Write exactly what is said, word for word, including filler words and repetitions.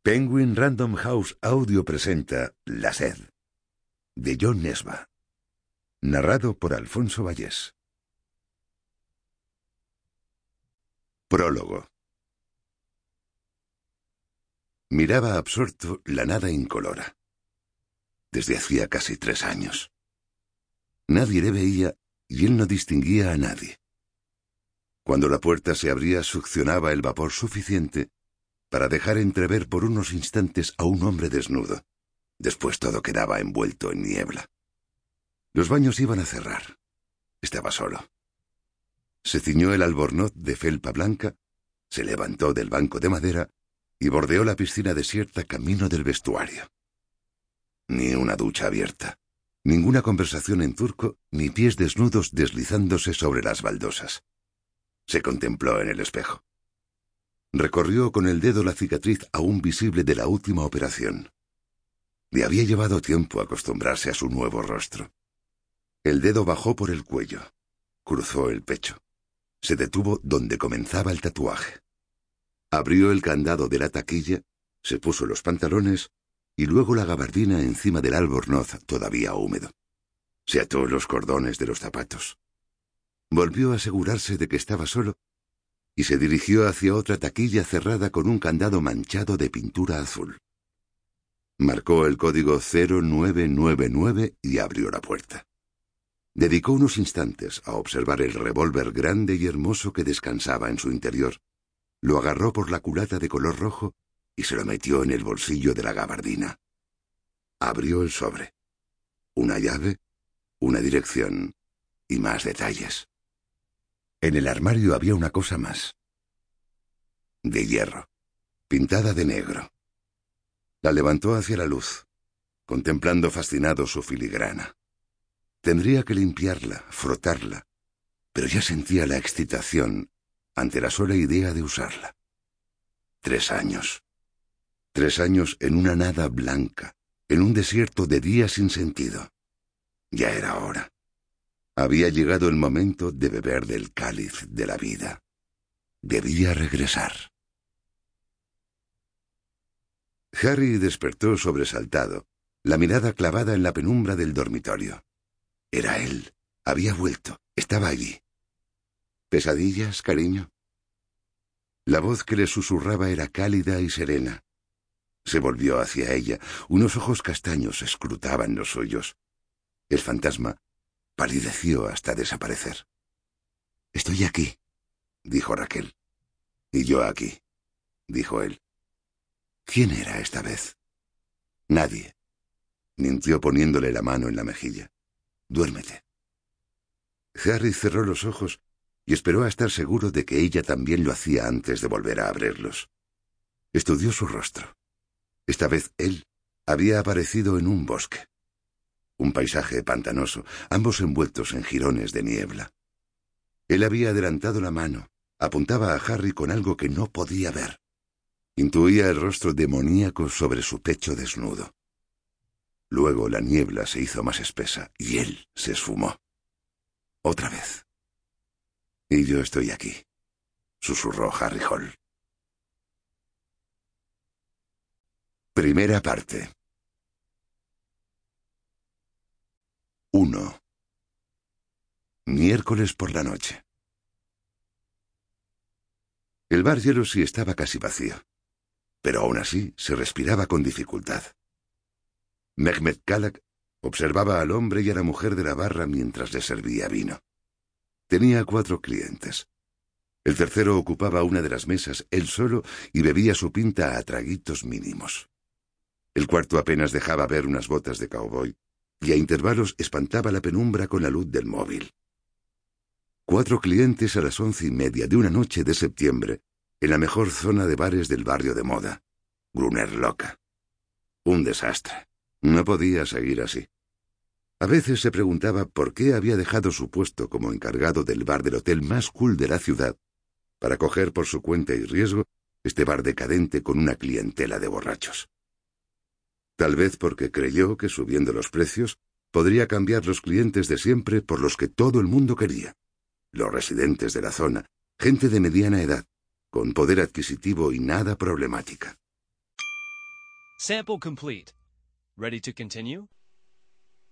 Penguin Random House Audio presenta La Sed, de John Nesba. Narrado por Alfonso Vallés. Prólogo. Miraba absorto la nada incolora. Desde hacía casi tres años. Nadie le veía y él no distinguía a nadie. Cuando la puerta se abría, succionaba el vapor suficiente para dejar entrever por unos instantes a un hombre desnudo. Después todo quedaba envuelto en niebla. Los baños iban a cerrar. Estaba solo. Se ciñó el albornoz de felpa blanca, se levantó del banco de madera y bordeó la piscina desierta camino del vestuario. Ni una ducha abierta, ninguna conversación en turco, ni pies desnudos deslizándose sobre las baldosas. Se contempló en el espejo. Recorrió con el dedo la cicatriz aún visible de la última operación. Le había llevado tiempo acostumbrarse a su nuevo rostro. El dedo bajó por el cuello, cruzó el pecho. Se detuvo donde comenzaba el tatuaje. Abrió el candado de la taquilla, se puso los pantalones y luego la gabardina encima del albornoz todavía húmedo. Se ató los cordones de los zapatos. Volvió a asegurarse de que estaba solo y se dirigió hacia otra taquilla cerrada con un candado manchado de pintura azul. Marcó el código cero nueve nueve nueve y abrió la puerta. Dedicó unos instantes a observar el revólver grande y hermoso que descansaba en su interior. Lo agarró por la culata de color rojo y se lo metió en el bolsillo de la gabardina. Abrió el sobre. Una llave, una dirección y más detalles. En el armario había una cosa más. De hierro, pintada de negro. La levantó hacia la luz, contemplando fascinado su filigrana. Tendría que limpiarla, frotarla, pero ya sentía la excitación ante la sola idea de usarla. Tres años. Tres años en una nada blanca, en un desierto de días sin sentido. Ya era hora. Había llegado el momento de beber del cáliz de la vida. Debía regresar. Harry despertó sobresaltado, la mirada clavada en la penumbra del dormitorio. Era él. Había vuelto. Estaba allí. ¿Pesadillas, cariño? La voz que le susurraba era cálida y serena. Se volvió hacia ella. Unos ojos castaños escrutaban los suyos. El fantasma palideció hasta desaparecer. «Estoy aquí», dijo Raquel. «Y yo aquí», dijo él. ¿Quién era esta vez? Nadie, mintió poniéndole la mano en la mejilla. «Duérmete». Harry cerró los ojos y esperó a estar seguro de que ella también lo hacía antes de volver a abrirlos. Estudió su rostro. Esta vez él había aparecido en un bosque. Un paisaje pantanoso, ambos envueltos en jirones de niebla. Él había adelantado la mano, apuntaba a Harry con algo que no podía ver. Intuía el rostro demoníaco sobre su pecho desnudo. Luego la niebla se hizo más espesa y él se esfumó. Otra vez. «Y yo estoy aquí», susurró Harry Hole. Primera parte. uno. Miércoles por la noche. El bar Yellowsea estaba casi vacío, pero aún así se respiraba con dificultad. Mehmet Kalak observaba al hombre y a la mujer de la barra mientras le servía vino. Tenía cuatro clientes. El tercero ocupaba una de las mesas él solo y bebía su pinta a traguitos mínimos. El cuarto apenas dejaba ver unas botas de cowboy y a intervalos espantaba la penumbra con la luz del móvil. Cuatro clientes a las once y media de una noche de septiembre en la mejor zona de bares del barrio de moda, Gruner Loca. Un desastre. No podía seguir así. A veces se preguntaba por qué había dejado su puesto como encargado del bar del hotel más cool de la ciudad para coger por su cuenta y riesgo este bar decadente con una clientela de borrachos. Tal vez porque creyó que subiendo los precios podría cambiar los clientes de siempre por los que todo el mundo quería. Los residentes de la zona, gente de mediana edad, con poder adquisitivo y nada problemática. Sample complete. Ready to continue?